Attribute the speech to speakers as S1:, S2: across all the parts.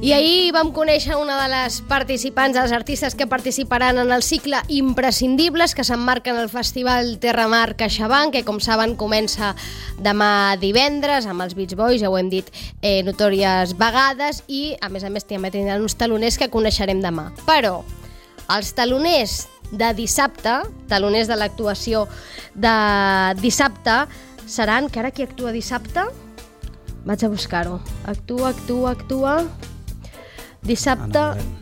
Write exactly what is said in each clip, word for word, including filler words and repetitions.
S1: I ahir vam conèixer una de les participants, dels artistes que participaran en el cicle Imprescindibles, que s'emmarca en el Festival Terramar CaixaBank, que com saben comença demà divendres amb els Beach Boys, ja ho hem dit eh, notòries vegades, i a més a més també tindran uns taloners que coneixerem demà. Però els taloners de dissabte, taloners de l'actuació de dissabte, seran, que ara qui actua dissabte? Vaig a buscar-ho. Actua, actua, actua... Dissabte...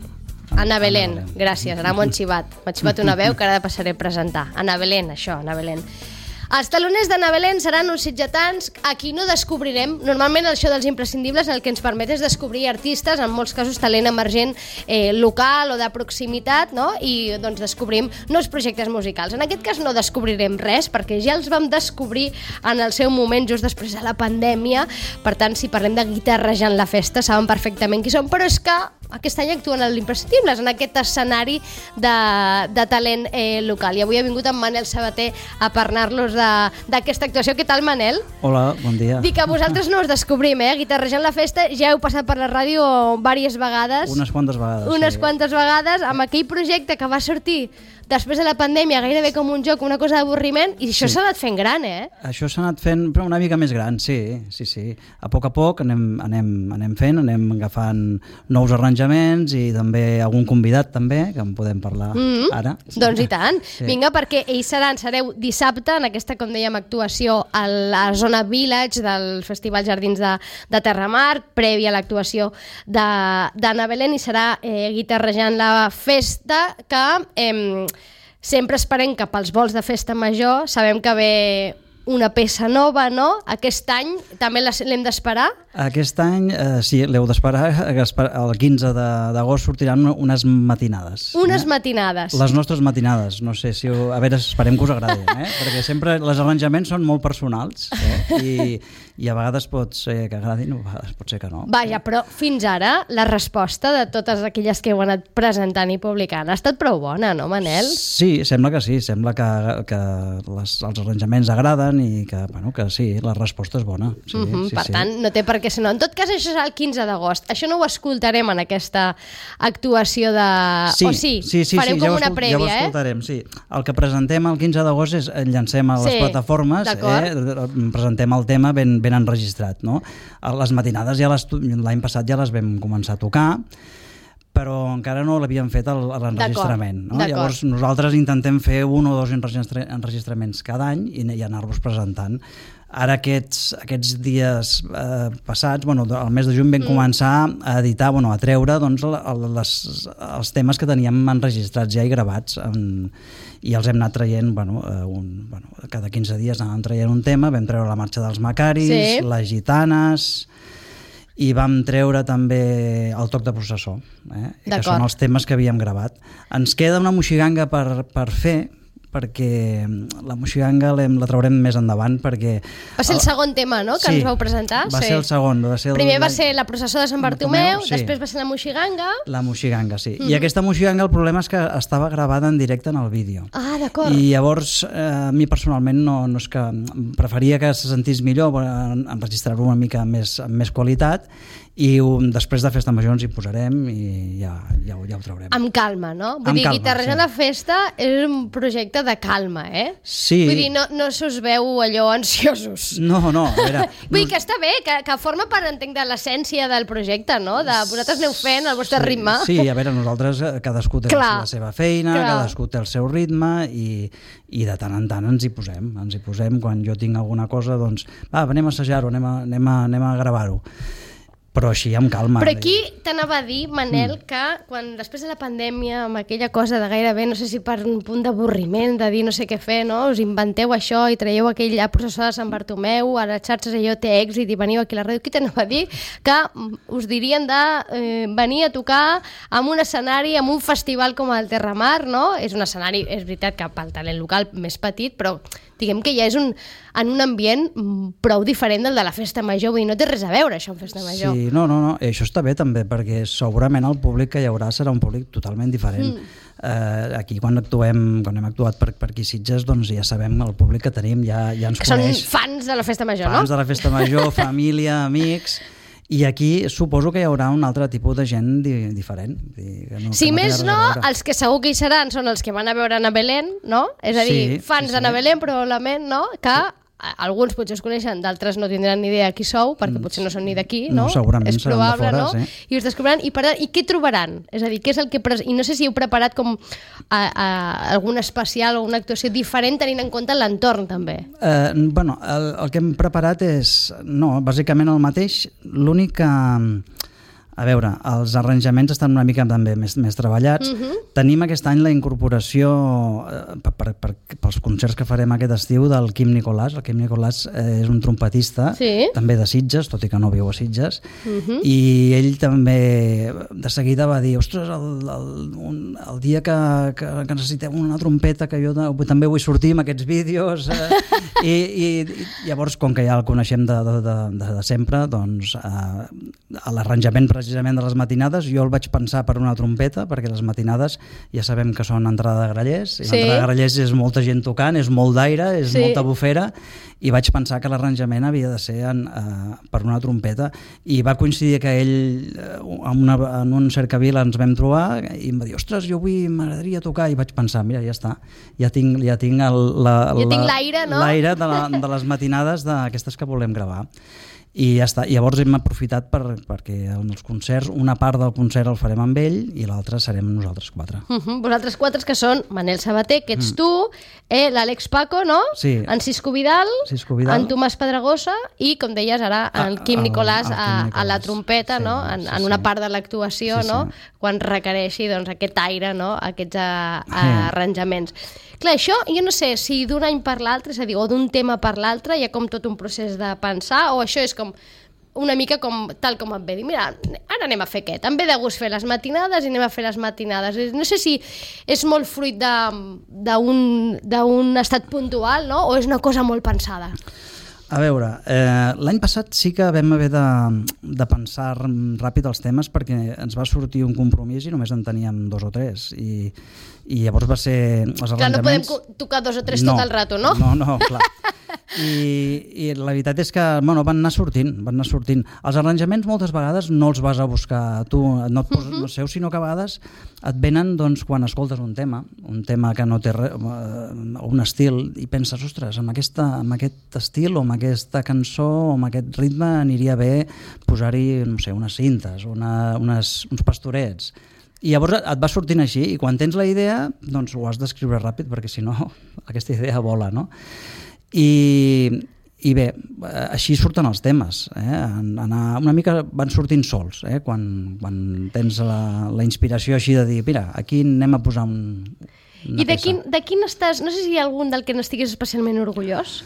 S1: Ana Belén, gràcies, ara m'ho han xivat. M'ha xivat una veu que ara passaré a presentar. Ana Belén, això, Ana Belén. Els taloners d'Ana Belén seran uns sitgetans a qui no descobrirem. Normalment el show dels Imprescindibles el que ens permet és descobrir artistes, en molts casos talent emergent eh, local o de proximitat, no? I doncs descobrim nous projectes musicals. En aquest cas no descobrirem res, perquè ja els vam descobrir en el seu moment, just després de la pandèmia. Per tant, si parlem de guitarrejant la festa, saben perfectament qui són, però és que aquest any actuen a l'Imprescindibles, en aquest escenari de, de talent eh, local. I avui ha vingut en Manel Sabater a parlar-los d'aquesta actuació. Què tal, Manel?
S2: Hola, bon dia.
S1: Dic que vosaltres no us descobrim, eh? Guitarrejant la festa, ja heu passat per la ràdio diverses vegades.
S2: Unes quantes vegades.
S1: Unes
S2: sí.
S1: quantes vegades, amb aquell projecte que va sortir després de la pandèmia, gairebé com un joc, una cosa d'avorriment, i això s'ha sí. anat fent gran, eh?
S2: Això s'ha anat fent, però una mica més gran, sí, sí, sí. A poc a poc anem, anem, anem fent, anem agafant nous arranjaments i també algun convidat també, que en podem parlar mm-hmm. ara.
S1: Doncs i tant. Sí. Vinga, perquè ells seran, sereu dissabte en aquesta, com dèiem, actuació a la zona Village del Festival Jardins de, de Terramar, prèvia a l'actuació d'Ana Belén, i serà eh, guitarrejant la festa que... Eh, sempre esperem que pels vols de festa major sabem que ve una peça nova, no? Aquest any també l'hem d'esperar?
S2: Aquest any, eh, sí, l'heu d'esperar. El quinze d'agost sortiran unes matinades.
S1: Unes
S2: eh?
S1: matinades.
S2: Les nostres matinades. No sé si... Ho... A veure, esperem que us agradin, eh? Perquè sempre els arranjaments són molt personals, eh? I, i a vegades pot ser que agradin, a vegades pot ser que no.
S1: Vaja, però fins ara la resposta de totes aquelles que heu anat presentant i publicant ha estat prou bona, no, Manel?
S2: Sí, sembla que sí. Sembla que, que les, els arranjaments agraden i que, bueno, que sí, la resposta és bona. Sí,
S1: uh-huh,
S2: sí,
S1: per
S2: sí.
S1: tant, no té per què ser no. En tot cas, això serà el quinze d'agost. Això no ho escoltarem en aquesta actuació de...
S2: Sí,
S1: o sí,
S2: sí, sí,
S1: fareu
S2: sí,
S1: com
S2: ja
S1: una
S2: escol...
S1: prèvia,
S2: ja ho escoltarem, eh? Sí. El que presentem el quinze d'agost és llancem a les sí, plataformes, eh? Presentem el tema ben, ben enregistrat, no? Les matinades ja les, l'any passat ja les vam començar a tocar, però encara no l'havíem fet l'enregistrament. No? Llavors nosaltres intentem fer un o dos enregistra enregistraments cada any i, i anar-los presentant. Ara aquests, aquests dies eh, passats, bueno, el mes de juny vam mm. començar a editar, bueno, a treure doncs, les, els temes que teníem enregistrats ja i gravats en, i els hem anat traient, bueno, eh, un, bueno, cada quinze dies anàvem traient un tema, vam treure la marxa dels Macaris, sí. les Gitanes, i vam treure també el toc de processó, eh? Que són els temes que havíem gravat. Ens queda una moixiganga per, per fer, perquè la moixiganga la traurem més endavant, perquè...
S1: Va ser el segon tema, no?, que
S2: sí,
S1: ens vau presentar?
S2: va sí. ser el segon. Va ser el...
S1: Primer va ser la processó de Sant Bartomeu,
S2: sí.
S1: després va ser la moixiganga...
S2: La moixiganga, sí. Mm. I aquesta moixiganga el problema és que estava gravada en directe en el vídeo.
S1: Ah, d'acord.
S2: I llavors, eh, a mi personalment no, no és que... Preferia que se sentís millor, enregistrar-ho una mica més, amb més qualitat, i um, després de Festa Major ens hi posarem i ja, ja, ja ho traurem.
S1: Amb calma, no? Vull
S2: amb
S1: dir, Guitarrejant sí. la festa és un projecte de calma, eh?
S2: Sí.
S1: Vull dir, no, no se us veu allò ansiosos.
S2: No, no, a veure...
S1: Vull dir que està bé, que, que forma part, entenc, de l'essència del projecte, no? De vosaltres aneu fent el vostre
S2: sí,
S1: ritme.
S2: Sí, a veure, nosaltres, cadascú té Clar. la seva feina, Clar. cadascú té el seu ritme i, i de tant en tant ens hi posem. Ens hi posem, quan jo tinc alguna cosa, doncs, va, anem a assajar-ho, anem a, anem a, anem a gravar-ho. Però així amb calma.
S1: Però aquí t'anava a dir, Manel, mm. que quan després de la pandèmia, amb aquella cosa de gairebé, no sé si per un punt d'avorriment, de dir no sé què fer, no? Us inventeu això i traieu aquella processó de Sant Bartomeu, a les xarxes allò té èxit i veniu aquí a la ràdio. Aquí t'anava a dir que us dirien de eh, venir a tocar en un escenari, en un festival com el Terramar, no? És un escenari, és veritat que pel talent local més petit, però diguem que ja és un, en un ambient prou diferent del de la Festa Major. Vull dir, no té res a veure això amb Festa Major.
S2: Sí, no, no, no. Això està bé també, perquè segurament el públic que hi haurà serà un públic totalment diferent. Mm. Eh, aquí quan actuem, quan hem actuat per, per aquí Sitges, doncs ja sabem el públic que tenim, ja, ja ens
S1: que
S2: coneix.
S1: Són fans de la Festa Major,
S2: fans
S1: no?
S2: Fans de la Festa Major, família, amics... I aquí suposo que hi haurà un altre tipus de gent di diferent. Que no,
S1: si
S2: que no
S1: més no, els que segur que hi seran són els que van a veure Ana Belén, no? És a dir, sí, fans sí, sí. d'Ana Belén, probablement, no? Que sí. alguns potser us coneixen, d'altres no tindran ni idea qui sou, perquè potser no són ni d'aquí, no?
S2: No, segurament
S1: és probable,
S2: seran de fora,
S1: no?
S2: sí.
S1: I us descobriran, i, per, i què trobaran? És a dir, què és el que... I no sé si heu preparat com a, a, algun especial o una actuació diferent tenint en compte l'entorn, també.
S2: Eh, bueno, el, el que hem preparat és... No, bàsicament el mateix, l'únic que... A veure, els arranjaments estan una mica també més, més treballats. Uh-huh. Tenim aquest any la incorporació eh, per, per, per, pels concerts que farem aquest estiu del Quim Nicolàs. El Quim Nicolàs eh, és un trompetista, sí. també de Sitges, tot i que no viu a Sitges, uh-huh. i ell també de seguida va dir, ostres, el, el, un, el dia que, que, que necessitem una trompeta, que jo també vull sortir amb aquests vídeos, eh, i, i, i llavors, com que ja el coneixem de, de, de, de sempre, doncs eh, l'arranjament precisament de les matinades, jo el vaig pensar per una trompeta, perquè les matinades ja sabem que són entrada de grallers, i sí. l'entrada de grallers és molta gent tocant, és molt d'aire, és sí. molta bufera, i vaig pensar que l'arranjament havia de ser en, uh, per una trompeta, i va coincidir que ell uh, en, una, en un cercavil ens vam trobar i em va dir, ostres, jo vull, m'agradaria tocar, i vaig pensar, mira, ja està, ja tinc, ja tinc el, la,
S1: ja la, tinc l'aire, no?
S2: l'aire de, la, de les matinades d'aquestes que volem gravar. I ja està. Llavors hem aprofitat per, perquè en els concerts, una part del concert el farem amb ell i l'altra serem nosaltres quatre.
S1: Uh -huh. Vosaltres quatre que són Manel Sabater, que ets mm. tu, eh, l'Àlex Paco, no?
S2: Sí.
S1: En Cisco Vidal,
S2: Cisco Vidal,
S1: en Tomàs Pedregosa i, com deies ara, el Quim Nicolàs, el, el Quim Nicolàs a, a la trompeta, sí, no? En, sí, en una sí. part de l'actuació, sí, no? Sí. Quan requereixi doncs, aquest aire, no? Aquests a, a sí. arranjaments. Clar, això, jo no sé si d'un any per l'altre, és a dir, o d'un tema per l'altre, hi ha com tot un procés de pensar, o això és com una mica com, tal com et ve, dir, mira, ara anem a fer aquest, em ve de gust fer les matinades i anem a fer les matinades. No sé si és molt fruit d'un estat puntual, no? O és una cosa molt pensada.
S2: A veure, eh, l'any passat sí que vam haver de, de pensar ràpid els temes perquè ens va sortir un compromís i només en teníem dos o tres, i, i llavors va ser... Els
S1: clar, no podem tocar dos o tres no, tot el rato, no?
S2: No, no, clar. I, i la veritat és que bueno, van anar sortint, van anar sortint. Els arranjaments moltes vegades no els vas a buscar tu, no et poses, uh-huh. no sé, sinó que a vegades et venen doncs, quan escoltes un tema, un tema que no té re, un estil, i penses, ostres, amb, aquesta, amb aquest estil o amb aquesta cançó o amb aquest ritme aniria bé posar-hi, no sé, unes cintes, una, unes, uns pastorets. I llavors et va sortint així, i quan tens la idea, doncs ho has d'escriure ràpid, perquè si no, aquesta idea vola, no? I, i bé, així surten els temes, eh? Anar, una mica van sortint sols, eh? quan, quan tens la, la inspiració així de dir, mira, aquí anem a posar un, una
S1: I de quin, de quin estàs, no sé si hi ha algun del que n'estiguis especialment orgullós?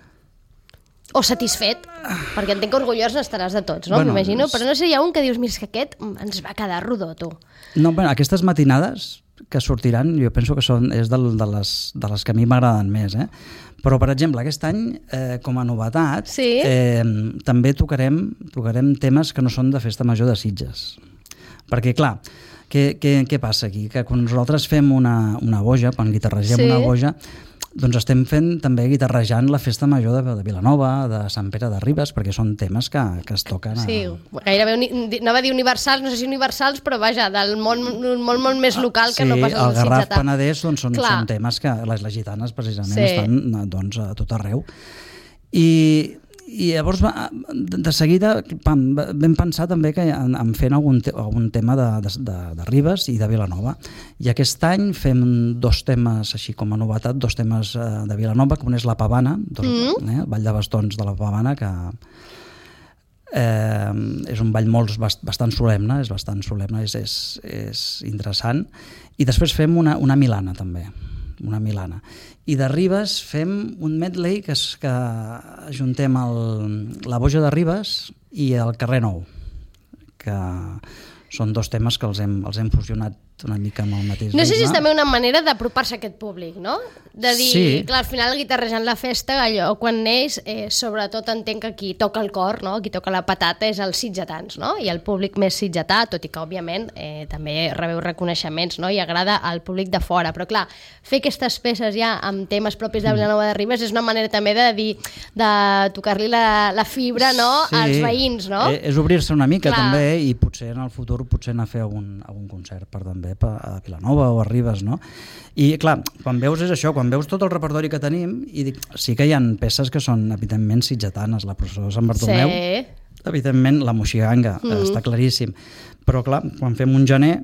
S1: O satisfet? Perquè entenc que orgullós n'estaràs de tots, no? Bueno, m'imagino, però no sé, hi ha un que dius, mira, és que aquest ens va quedar rodó, tu.
S2: No, bueno, aquestes matinades que sortiran, jo penso que són, és de, de, les, de les que a mi m'agraden més, eh? Però, per exemple, aquest any, eh, com a novetat,
S1: sí?
S2: eh, també tocarem, tocarem temes que no són de Festa Major de Sitges. Perquè, clar, què, què, què passa aquí? Que quan nosaltres fem una, una boja, quan guitarregem sí? una boja, doncs estem fent també guitarrejant la Festa Major de, de Vilanova, de Sant Pere de Ribes, perquè són temes que, que es toquen a...
S1: Sí, gairebé, anava a dir universals, no sé si universals, però vaja, del món molt, molt més local que
S2: sí,
S1: no pas el
S2: Sitgetà. Sí, el Garraf Penedès doncs, són, són temes que les, les gitanes precisament sí. estan doncs, a tot arreu. I... I llavors, de seguida, pam, vam pensar també que en, en fent algun, te, algun tema de, de, de Ribes i de Vilanova. I aquest any fem dos temes, així com a novetat, dos temes de Vilanova, que un és la Pavana, dos, mm. eh, Ball de Bastons de la Pavana, que eh, és un ball molt, bastant solemne, és bastant solemne, és, és, és interessant. I després fem una, una Milana, també, una Milana. I de Ribes fem un medley que, és, que ajuntem el, la Boja de Ribes i el Carrer Nou, que són dos temes que els hem, els hem fusionat una mica amb el mateix ritme.
S1: No sé si és també una manera d'apropar-se a aquest públic, no? De dir,
S2: sí.
S1: clar, al final guitarrejant la festa, allò, quan neix, eh, sobretot entenc que qui toca el cor, no? Qui toca la patata és els sitgetans, no? I el públic més sitgetà, tot i que, òbviament, eh, també rebeu reconeixements, no? I agrada al públic de fora. Però, clar, fer aquestes peces ja amb temes propis de Vilanova de Ribes és una manera també de dir, de tocar-li la, la fibra, no? Sí. Als veïns, no?
S2: Eh, és obrir-se una mica, clar. També, i potser en el futur potser anar a fer algun, algun concert per també a Vilanova o a Ribes, no? I, clar, quan veus és això, quan veus tot el repertori que tenim, i dic, sí que hi ha peces que són, evidentment, sitgetanes, la processó de Sant Bartomeu, sí. Evidentment, la Moixiganga, mm. està claríssim, però, clar, quan fem un gener,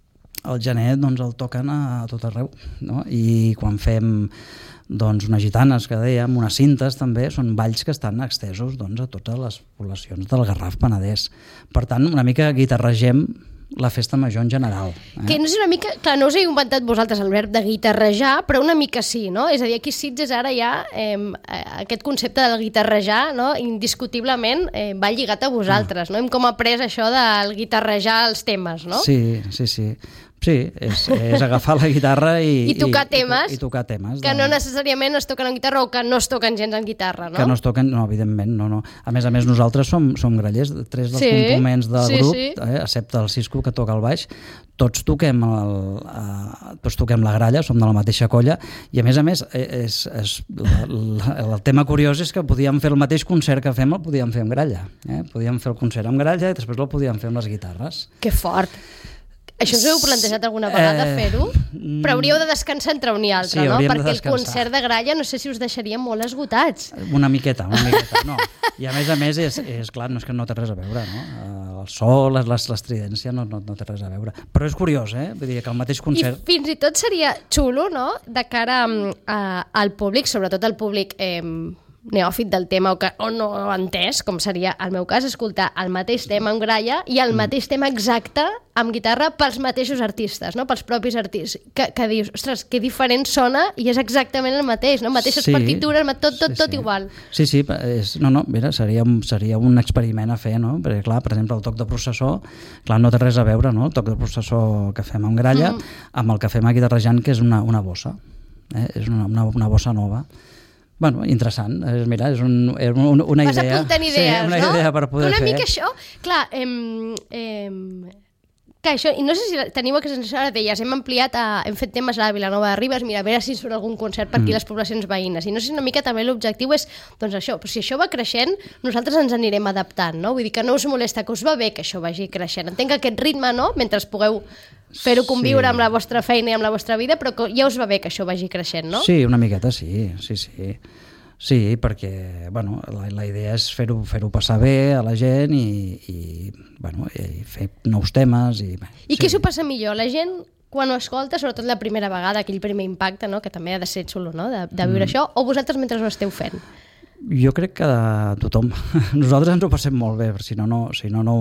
S2: el gener, doncs, el toquen a tot arreu, no? I quan fem, doncs, unes gitanes, que dèiem, unes cintes, també, són balls que estan extesos, doncs, a totes les poblacions del Garraf Penedès. Per tant, una mica guitarregem la festa major en general. Eh?
S1: Que no és una mica... Clar, no us heu inventat vosaltres el verb de guitarrejar, però una mica sí, no? És a dir, aquí a Sitges ara ja eh, aquest concepte del guitarrejar, no? Indiscutiblement eh, va lligat a vosaltres, ah. no? Hem com après això del guitarrejar els temes, no?
S2: Sí, sí, sí. Sí, és, és agafar la guitarra i,
S1: I tocar i, temes,
S2: i, i tocar temes
S1: que
S2: de...
S1: no necessàriament es toquen en guitarra o que no es toquen gens en guitarra, no?
S2: Que no es toquen, no, evidentment, no, no. A més a més, nosaltres som, som grallers, tres dels sí, components del sí, grup, sí. Eh, excepte el Cisco, que toca el baix, tots toquem, el, eh, tots toquem la gralla, som de la mateixa colla, i a més a més, és, és, la, la, el tema curiós és que podíem fer el mateix concert que fem, el podíem fer amb gralla. Eh? Podíem fer el concert amb gralla i després el podíem fer amb les guitarres.
S1: Que fort! Això us heu plantejat alguna vegada, eh, fer-ho? Però hauríeu de descansar entre un i altre, sí, no? Perquè el concert de gralla no sé si us deixaria molt esgotats.
S2: Una miqueta, una miqueta, no. I a més a més, és, és clar, no és que no té res a veure, no? El so, l'estridència no, no, no té res a veure. Però és curiós, eh? Vull dir que el mateix concert...
S1: I fins i tot seria xulo, no?, de cara a, al públic, sobretot al públic... Eh, neòfit del tema o, que, o no entès, com seria el meu cas, escoltar el mateix tema amb gralla i el mateix tema exacte amb guitarra pels mateixos artistes, no? Pels propis artistes, que, que dius, ostres, que diferent sona i és exactament el mateix, no? Mateixes sí, partitures, tot, tot, sí, tot sí. igual.
S2: Sí, sí, és, no, no, mira, seria, seria un experiment a fer, no? Perquè, clar, per exemple, el toc de processó, clar, no té res a veure, no? El toc de processó que fem amb gralla mm. amb el que fem a guitarrejant, que és una, una bossa, eh? És una, una, una bossa nova. Bueno, interessant. Mira, és un, un, una idea.
S1: Vas apuntant idees,
S2: sí, una
S1: no?
S2: idea per poder
S1: una
S2: fer.
S1: Una mica això, clar, eh, eh, que això, i no sé si teniu aquesta sensació, ara deies, hem ampliat, a, hem fet temes a la Vilanova de Ribes, mira, a veure si surt algun concert per aquí mm. les poblacions veïnes, i no sé si una mica també l'objectiu és, doncs això, però si això va creixent, nosaltres ens anirem adaptant, no? Vull dir que no us molesta, que us va bé que això vagi creixent. Entenc que aquest ritme, no?, mentre pugueu fer-ho conviure sí. amb la vostra feina i amb la vostra vida, però que ja us va bé que això vagi creixent, no?
S2: Sí, una miqueta sí, sí, sí. Sí, perquè bueno, la, la idea és fer-ho fer-ho passar bé a la gent i, i, bueno, i fer nous temes. I,
S1: I sí. Què s'ho passa millor? La gent, quan ho escolta, sobretot la primera vegada, aquell primer impacte, no?, que també ha de ser xulo, no?, de, de viure mm. això, o vosaltres mentre ho esteu fent?
S2: Jo crec que tothom. Nosaltres ens ho passem molt bé, si no, no, si no, no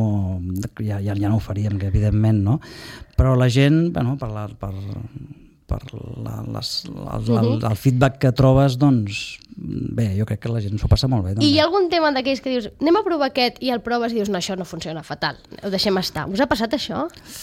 S2: ja, ja, ja no ho faríem, que evidentment, no? Però la gent, bueno, per la, per, per la, les, el, el, el feedback que trobes, doncs, bé, jo crec que la gent s'ho passa molt bé. També.
S1: I hi ha algun tema d'aquells que dius, anem a provar aquest, i el proves i dius, no, això no funciona fatal, ho deixem estar. Us ha passat això?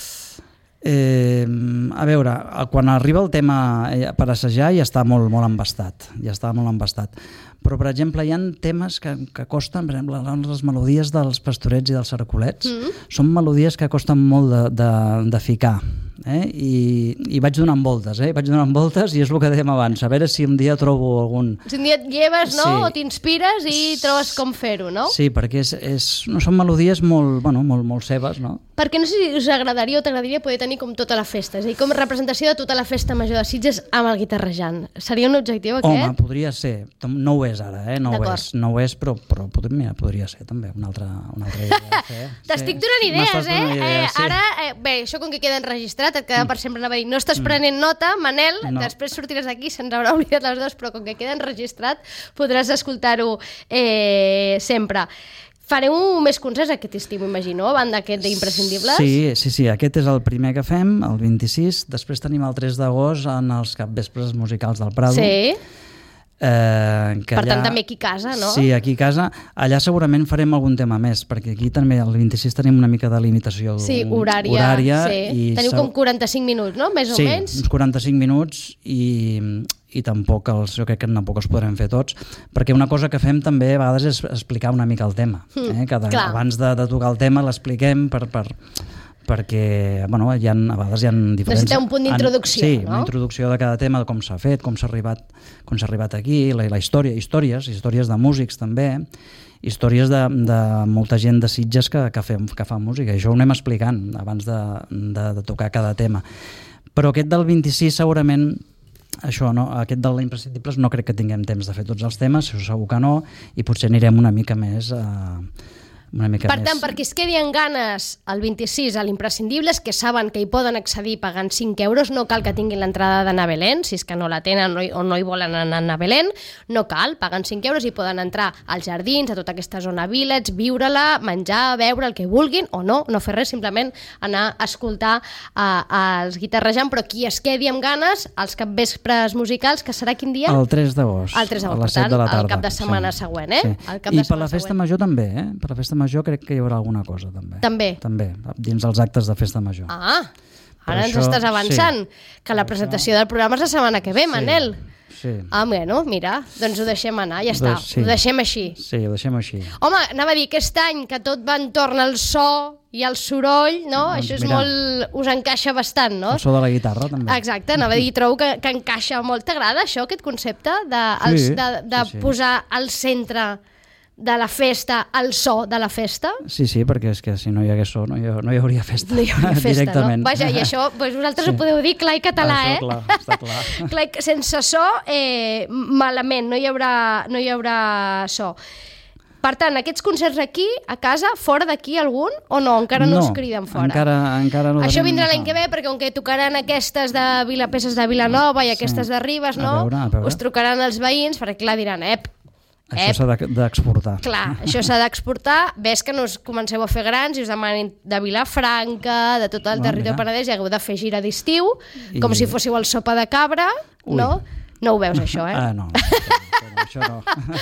S2: Eh, a veure, quan arriba el tema per assajar ja està molt, molt embastat, ja està molt embastat. Però, per exemple, hi ha temes que, que costen, per exemple, les melodies dels Pastorets i dels Cercolets, mm-hmm. són melodies que costen molt de, de, de ficar. Eh? I, i vaig donant voltes, eh? vaig donant voltes i és el que dèiem abans, a veure si un dia trobo algun...
S1: Si un dia et lleves, no? Sí. O t'inspires i trobes com fer-ho, no?
S2: Sí, perquè és, és, no, són melodies molt, bueno, molt, molt seves, no?
S1: Perquè no sé si us agradaria o t'agradaria poder tenir com tota la festa, és a dir, com representació de tota la festa major de Sitges amb el guitarrejant. Seria un objectiu aquest?
S2: Home, podria ser. No ho és ara, eh? No ho és, no ho és, però, però podria, mira, podria ser també una altra, una altra idea. Eh?
S1: T'estic donant idees, eh? Idea, eh sí. Ara, eh, bé, això com que queda enregistrat, et queda per sempre anava a dir, no estàs prenent nota, Manel, no. Després sortiràs d'aquí, se'ns haurà oblidat les dues, però com que queda enregistrat podràs escoltar-ho eh, sempre. Fareu més concerts aquest estiu, m'imagino, a banda aquest d'imprescindibles?
S2: Sí, sí, sí, aquest és el primer que fem, el vint-i-sis, després tenim el tres d'agost en els capvespres musicals del Prado.
S1: Sí.
S2: Eh,
S1: per allà, tant, també aquí a casa, no?
S2: Sí, aquí a casa. Allà segurament farem algun tema més, perquè aquí també el vint-i-sis tenim una mica de limitació
S1: sí, horària.
S2: horària
S1: sí.
S2: i
S1: Teniu com quaranta-cinc minuts, no? Més
S2: sí,
S1: o menys?
S2: Sí, uns quaranta-cinc minuts i, i tampoc els, jo crec que tampoc els podrem fer tots, perquè una cosa que fem també a vegades és explicar una mica el tema. Eh? Cada, abans de, de tocar el tema l'expliquem per... per perquè bueno, hi ha, a vegades hi ha diferents...
S1: Necessita un punt d'introducció,
S2: sí,
S1: no?
S2: una introducció de cada tema, de com s'ha fet, com s'ha arribat, com s'ha arribat aquí, la, la història, històries, històries de músics també, històries de, de molta gent de Sitges que, que, fem, que fa música, i això ho anem explicant abans de, de, de tocar cada tema. Però aquest del vint-i-sis segurament, això, no? Aquest de l'Imprescindibles no crec que tinguem temps de fer tots els temes, això segur que no, i potser anirem una mica més... Eh, Una mica
S1: per
S2: més.
S1: tant, perquè es quedi en ganes el vint-i-sis a l'Imprescindibles, que saben que hi poden accedir pagant cinc euros, no cal que tinguin l'entrada d'anar a Belén, si és que no la tenen o no hi volen anar a Belén, no cal, paguen cinc euros i poden entrar als jardins, a tota aquesta zona Village, viure-la, menjar, beure, el que vulguin, o no, no fer res, simplement anar a escoltar els Guitarrejant, però qui es quedi amb ganes, els capvespres musicals, que serà quin dia?
S2: El tres d'agost.
S1: El tres d'agost, per tant, el cap de setmana sí. següent, eh?
S2: Sí.
S1: El cap
S2: I
S1: de
S2: per la festa següent. Major també, eh? Per la festa major crec que hi haurà alguna cosa també.
S1: També?
S2: També, dins els actes de festa major.
S1: Ah, ara ens estàs avançant, sí. que la presentació del programa és la setmana que ve, Manel.
S2: Sí.
S1: Ah, bueno, mira, doncs ho deixem anar, ja està,
S2: sí.
S1: ho deixem així.
S2: Sí, ho deixem així.
S1: Home, anava a dir, aquest any que tot va entorn al so i al soroll, no? Doncs això és mira, molt... us encaixa bastant, no?
S2: El so de la guitarra, també.
S1: Exacte, anava a dir, trobo que, que encaixa molt. T'agrada això, aquest concepte de, els,
S2: sí,
S1: de, de
S2: sí, sí.
S1: posar al centre de la festa, el so de la festa?
S2: Sí, sí, perquè és que si no hi hagués so no hi, no hi hauria festa.
S1: No hi hauria festa,
S2: directament.
S1: No? Vaja, i això doncs vosaltres sí. ho podeu dir clar i català,
S2: ah,
S1: eh?
S2: Clar, està clar.
S1: clar, sense so, eh, malament, no hi haurà, no hi haurà so. Per tant, aquests concerts aquí, a casa, fora d'aquí algun, o no? Encara no, no us criden fora?
S2: Encara, encara no.
S1: Això vindrà l'any que ve, perquè com que tocaran aquestes de Vila, peces de Vilanova i aquestes sí. de Ribes, no?
S2: A veure, a veure.
S1: Us trucaran els veïns, perquè clar, diran, ep,
S2: Això s'ha d'exportar.
S1: Clar, això s'ha d'exportar. Ves que no us comenceu a fer grans i us demanin de Vilafranca, de tot el no, territori Penedès, i hagueu de fer gira d'estiu, I... com si fóssiu el sopa de cabra, Ui. no? No ho veus, això, eh?
S2: Ah, no, no, això no.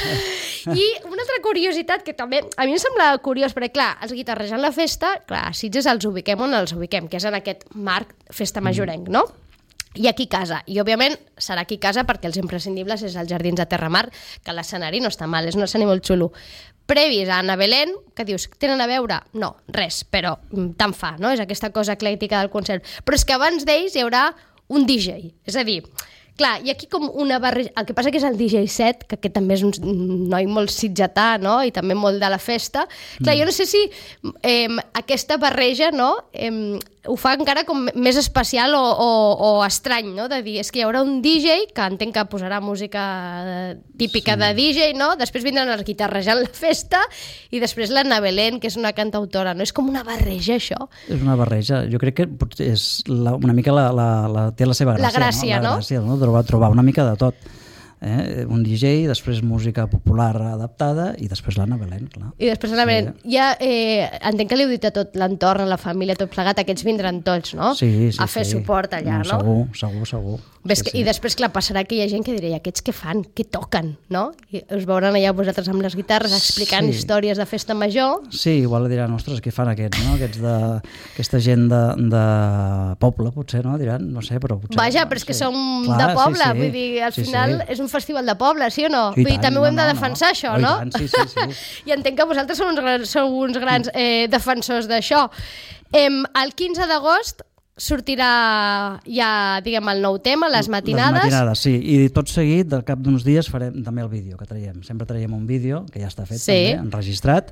S1: I una altra curiositat que també a mi em sembla curiós, perquè clar, els Guitarrejant la festa, clar, a Sitges els ubiquem on els ubiquem, que és en aquest marc festa majorenc, no? I aquí casa, i òbviament serà aquí casa perquè els imprescindibles és els Jardins de Terramar, que l'escenari no està mal, és un escenari molt xulo. Previs a Ana Belén, que dius, tenen a veure? No, res, però tant fa, no? És aquesta cosa eclèctica del concert. Però és que abans d'ells hi haurà un D J, és a dir, clar, i aquí com una barreja... El que passa que és el D J set, que aquest també és un noi molt sitgetà, no? I també molt de la festa. Clar, jo no sé si eh, aquesta barreja, no? Eh, ho fa encara com més especial o, o, o estrany, no? De dir, és que hi haurà un D J que entenc que posarà música típica sí. de D J, no? Després vindran els Guitarrejant la festa i després l'Anna Belén, que és una cantautora, no? És com una barreja, això. És
S2: una barreja. Jo crec que és la, una mica la, la, la, té la seva gràcia,
S1: la gràcia,
S2: no?
S1: no?
S2: La gràcia, no? Trobar, trobar una mica de tot. Eh? Un D J, després música popular adaptada i després l'Anna Belén, clar.
S1: I després l'Anna Belén. Sí. Ja eh, entenc que li heu dit a tot l'entorn, a la família, tot plegat, aquests vindran tots, no?
S2: Sí, sí,
S1: a fer
S2: sí.
S1: suport allà, no?
S2: Segur, segur, segur.
S1: Ves
S2: sí,
S1: que,
S2: sí.
S1: I després, clar, passarà que hi ha gent que dirà, i aquests què fan? Què toquen? No? I us veuran allà vosaltres amb les guitarres explicant sí. històries de festa major.
S2: Sí, igual diran, ostres, què fan aquests, no? Aquests de... aquesta gent de, de poble, potser, no? Diran, no sé, però potser...
S1: Vaja,
S2: no,
S1: però és que
S2: sí.
S1: som
S2: clar,
S1: de poble,
S2: sí, sí.
S1: vull dir, al
S2: sí,
S1: final
S2: sí.
S1: és un festival de poble, sí o no?
S2: I
S1: vull dir,
S2: tant,
S1: també ho hem
S2: no,
S1: de
S2: no,
S1: defensar,
S2: no.
S1: això,
S2: oh,
S1: no?
S2: I tant, sí, sí, sí.
S1: I entenc que vosaltres sou uns grans, sou uns grans eh, defensors d'això. Eh, el quinze d'agost sortirà ja, diguem, el nou tema, les matinades.
S2: Les matinades, sí. I tot seguit, al cap d'uns dies, farem també el vídeo que traiem. Sempre traiem un vídeo, que ja està fet, sí. també, enregistrat,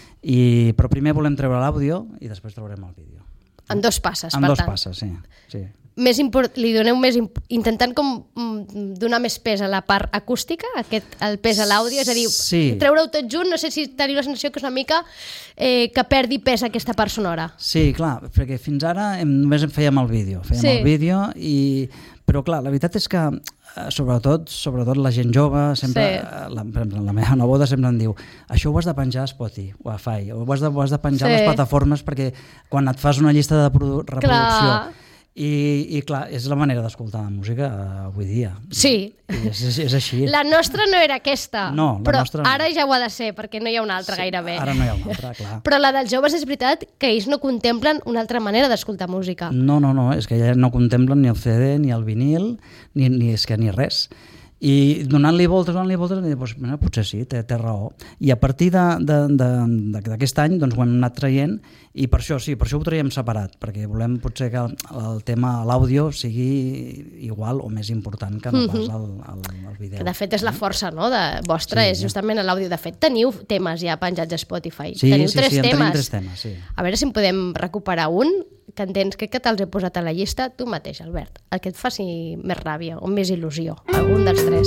S2: i, però primer volem treure l'àudio i després traurem el vídeo.
S1: En dos passes,
S2: en
S1: per
S2: dos
S1: tant.
S2: passes, sí. sí.
S1: Més import, li doneu més imp intentant com donar més pes a la part acústica, aquest, el pes a l'àudio, és a dir,
S2: sí.
S1: treure-ho tot junt, no sé si teniu la sensació que és una mica eh, que perdi pes aquesta part sonora.
S2: Sí, clar, perquè fins ara hem, només fèiem el vídeo, fèiem sí. el vídeo, i... però clar, la veritat és que sobretot, sobretot la gent jove, sempre, sí. la, la meva neboda sempre em diu, això ho has de penjar a Spotify o a Fai, o ho has de, ho has de penjar sí. a les plataformes perquè quan et fas una llista de reproducció clar. I, i clar, és la manera d'escoltar la música avui dia.
S1: Sí.
S2: És, és, és així.
S1: La nostra no era aquesta,
S2: no, la
S1: però
S2: nostra no.
S1: Ara ja ho ha de ser, perquè no hi ha una altra sí, gairebé.
S2: Ara no hi ha una altra, clar.
S1: Però la dels joves és veritat que ells no contemplen una altra manera d'escoltar música.
S2: No, no, no, és que ja no contemplen ni el C D, ni el vinil, ni, ni és que ni res. I donant-li voltes, donant-li voltes, doncs, bueno, potser sí, té, té raó. I a partir d'aquest any doncs, ho hem anat traient, i per això sí, per això ho traiem separat, perquè volem potser que el, el tema, l'àudio, sigui igual o més important que no pas el, el, el vídeo.
S1: Que de fet és la força, no?, de vostra, sí, és justament l'àudio. De fet, teniu temes ja penjats a Spotify.
S2: Sí,
S1: teniu
S2: sí,
S1: tres
S2: sí,
S1: temes.
S2: tenim tres temes, sí.
S1: A veure si en podem recuperar un, que entens que te'ls he posat a la llista tu mateix, Albert. El que et faci més ràbia o més il·lusió. Algun dels tres.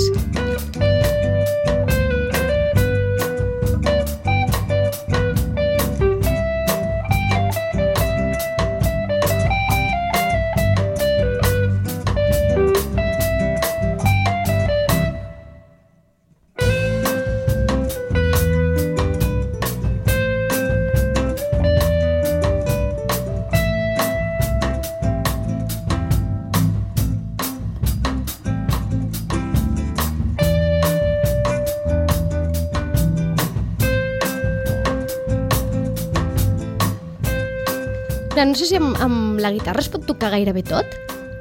S1: No sé si amb, amb la guitarra es pot tocar gairebé tot?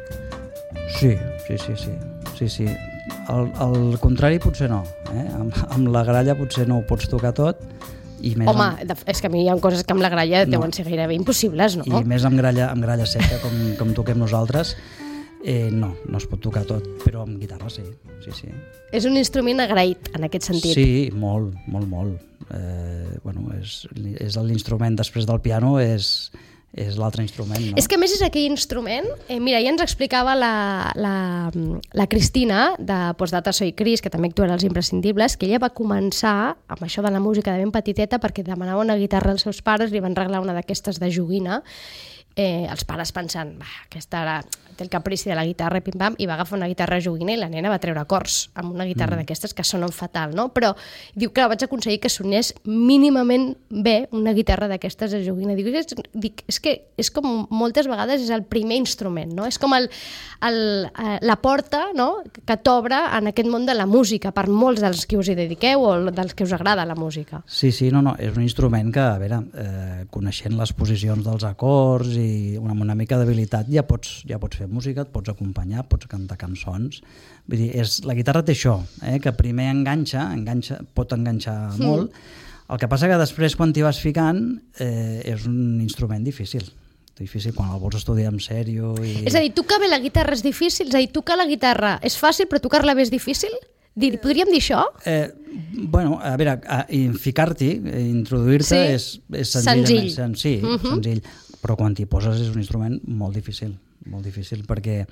S2: Sí, sí, sí, sí. sí, sí. Al, al contrari potser no. Eh? Amb, amb la gralla potser no ho pots tocar tot. I més
S1: Home,
S2: amb...
S1: és que a mi hi ha coses que amb la gralla no. deuen ser gairebé impossibles, no?
S2: I més amb gralla, amb gralla seca, com, com toquem nosaltres, eh, no, no es pot tocar tot, però amb guitarra sí, sí, sí.
S1: És un instrument agraït, en aquest sentit.
S2: Sí, molt, molt, molt. Eh, bueno, és, és l'instrument després del piano, és... és l'altre instrument, no?
S1: És que a més és aquell instrument, eh, mira, ja ens explicava la, la, la Cristina de Postdata Soy Cris, que també actua als Imprescindibles, que ella va començar amb això de la música de ben petiteta perquè demanava una guitarra als seus pares, li van regalar una d'aquestes de joguina, eh, els pares pensant, va, aquesta ara té el caprici de la guitarra, pim-pam, i va agafar una guitarra joguina i la nena va treure acords amb una guitarra mm. d'aquestes que sonen fatal, no? Però diu que vaig aconseguir que sonés mínimament bé una guitarra d'aquestes de joguina. Dic, és, dic, és que és com moltes vegades és el primer instrument, no? És com el, el, la porta, no?, que t'obre en aquest món de la música, per molts dels que us hi dediqueu o dels que us agrada la música.
S2: Sí, sí, no, no, és un instrument que, a veure, eh, coneixent les posicions dels acords i una, una mica d'habilitat ja pots, ja pots fer música, et pots acompanyar, pots cantar cançons. Vull dir, és, la guitarra té això, eh, que primer enganxa, enganxa pot enganxar mm. molt. El que passa que després, quan t'hi vas ficant, eh, és un instrument difícil. Difícil quan el vols estudiar en sèrio. I...
S1: És a dir, tocar bé la guitarra és difícil? És a dir, tocar la guitarra és fàcil, però tocar-la bé és difícil? Podríem dir això?
S2: Eh, bueno, a veure, a, a ficar-t'hi, introduir-te
S1: sí.
S2: és, és senzill. Senzill. Sí, uh -huh. senzill. Però quan t'hi poses és un instrument molt difícil, molt difícil, perquè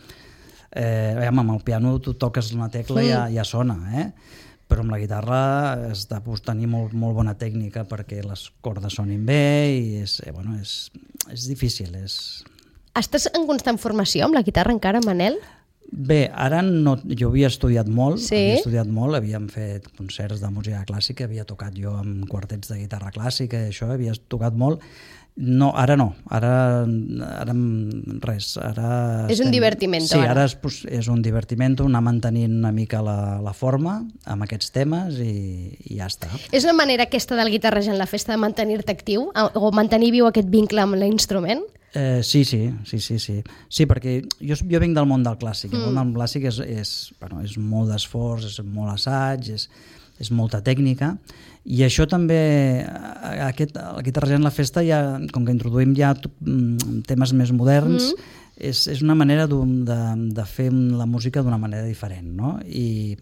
S2: eh, amb el piano tu toques una tecla i mm. ja, ja sona, eh? Però amb la guitarra has de tenir molt, molt bona tècnica perquè les cordes sonin bé i és, eh, bueno, és, és difícil. És...
S1: Estàs en constant formació amb la guitarra encara, Manel?
S2: Bé, ara no, jo havia estudiat molt,
S1: sí?
S2: havia estudiat molt, havíem fet concerts de música clàssica, havia tocat jo amb quartets de guitarra clàssica i això, havia tocat molt. No, ara no, ara, ara res. Ara
S1: és estem... un divertiment,
S2: sí, ara és, és un divertiment, anar mantenint una mica la, la forma amb aquests temes i, i ja està.
S1: És una manera aquesta del Guitarrejar en la Festa de mantenir-te actiu o mantenir viu aquest vincle amb l'instrument?
S2: Eh, sí, sí, sí, sí, sí. Sí, perquè jo, jo vinc del món del clàssic. Mm. El món del clàssic és, és, bueno, és molt d'esforç, és molt assaig, és, és molta tècnica, i això també, aquest, el Guitarrejar en la Festa, ja, com que introduïm ja temes més moderns, mm. és, és una manera de, de, de fer la música d'una manera diferent, no? I,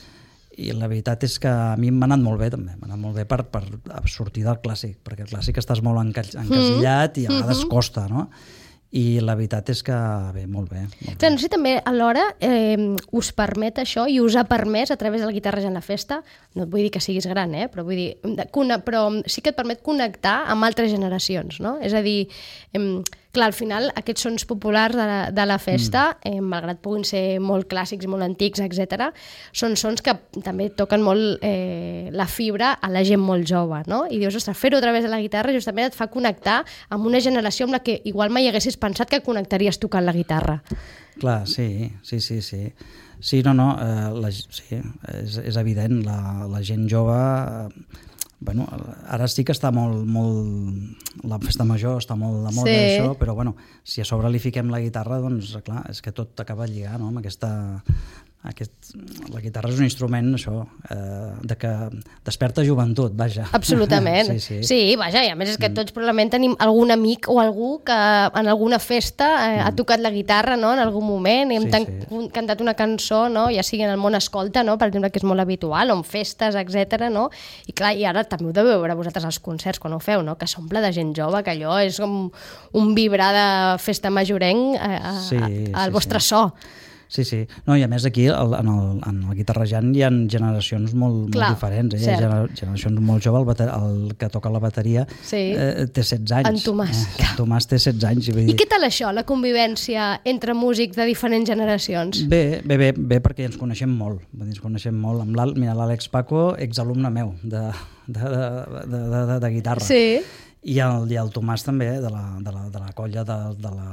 S2: i la veritat és que a mi m'ha anat molt bé també, m'ha anat molt bé per, per sortir del clàssic, perquè el clàssic estàs molt encasillat mm. i a vegades mm-hmm. costa, no? I la veritat és que bé, molt bé. Molt
S1: Clar, no sé, també alhora eh, us permet això i us ha permès a través del Guitarrejar en la Festa, no et vull dir que siguis gran, eh, però vull dir, però sí que et permet connectar amb altres generacions, no? És a dir, eh, clar, al final, aquests sons populars de la, de la festa, mm. eh, malgrat puguin ser molt clàssics, molt antics, etcètera, són sons que també toquen molt eh, la fibra a la gent molt jove, no? I dius, ostres, fer-ho a través de la guitarra justament et fa connectar amb una generació amb la que igual mai haguessis pensat que connectaries tocant la guitarra.
S2: Clar, sí, sí, sí, sí. Sí, no, no, eh, la, sí, és, és evident, la, la gent jove... Eh, bueno, ara sí que està molt, molt... La festa major està molt de moda, sí. Això, però bueno, si a sobre li fiquem la guitarra, doncs clar, és que tot acaba lligat, no?, amb aquesta... Aquest, la guitarra és un instrument, això, eh, de que desperta joventut, vaja.
S1: Absolutament. Sí, sí. Sí, vaja, i a més és que tots probablement tenim algun amic o algú que en alguna festa eh, ha tocat la guitarra, no?, en algun moment, i hem sí, sí. cantat una cançó, no?, ja sigui en el món escolta, no?, per exemple, que és molt habitual, o en festes, etcètera, no? I clar, i ara també ho deveu veure vosaltres als concerts quan ho feu, no?, que s'omple de gent jove, que allò és com un vibrar de festa majorenc a, a, sí, a, al sí, vostre sí. so.
S2: Sí, sí. No, i a més aquí el, en, el, en el guitarrejant hi ha generacions molt, Clar, molt diferents. Eh? Hi ha gener, generacions molt joves, el, bater, el que toca la bateria sí. eh, té setze anys.
S1: En Tomàs.
S2: Eh? En Tomàs té setze anys. Vull dir...
S1: I què tal això, la convivència entre músics de diferents generacions?
S2: Bé, bé, bé, bé perquè ens coneixem molt. Ens coneixem molt. Amb l'Àlex Paco, exalumne meu de, de, de, de, de, de, de guitarra.
S1: Sí.
S2: I el, i el Tomàs també, de la, de la, de la colla de, de la...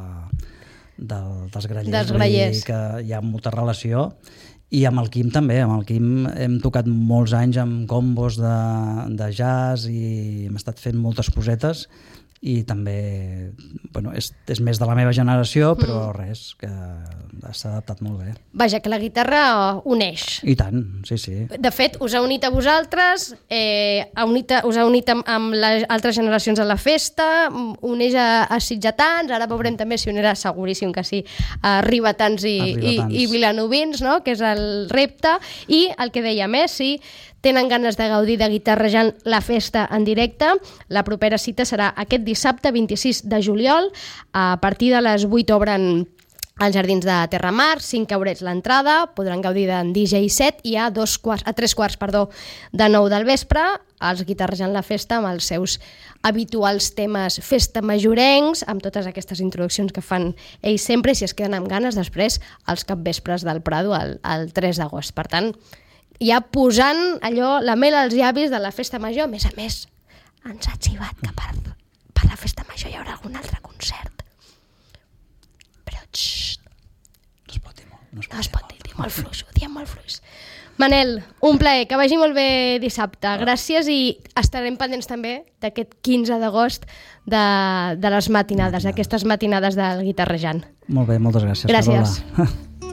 S2: Del, dels grallers,
S1: dels grallers.
S2: Que hi ha molta relació, i amb el Quim també, amb el Quim hem tocat molts anys amb combos de, de jazz i hem estat fent moltes cosetes i també, bueno, és, és més de la meva generació, però mm. res, que s'ha adaptat molt bé.
S1: Vaja, que la guitarra uneix.
S2: I tant, sí, sí.
S1: De fet, us ha unit a vosaltres, eh, ha unit a, us ha unit amb, amb les altres generacions a la festa, uneix a, a sitgetans, ara veurem també si unirà, seguríssim que sí, a ribetans i, i, i vilanovins, no?, que és el repte, i el que deia més, si tenen ganes de gaudir de guitarrejant la festa en directe, la propera cita serà aquest dissabte vint-i-sis de juliol, a partir de les vuit obren als Jardins de Terramar, cinc eurets l'entrada, podran gaudir d'en D J set i a, dos quarts, a tres quarts perdó, de nou del vespre, els guitarrejant la festa amb els seus habituals temes festa majorencs, amb totes aquestes introduccions que fan ells sempre, i si es queden amb ganes, després els capvespres del Prado el, el tres d'agost. Per tant, ja posant allò, la mel als llavis de la festa major. A més a més, ens ha xivat que per, per la festa major hi haurà algun altre concert. Però, xxt,
S2: no es pot dir molt.
S1: No es pot, no es pot dir, dir molt fluix, ho diem molt fluix. Manel, un plaer, que vagi molt bé dissabte. Gràcies, i estarem pendents també d'aquest quinze d'agost de, de les matinades, d'aquestes matinades del guitarrejant.
S2: Molt bé, moltes gràcies.
S1: Gràcies.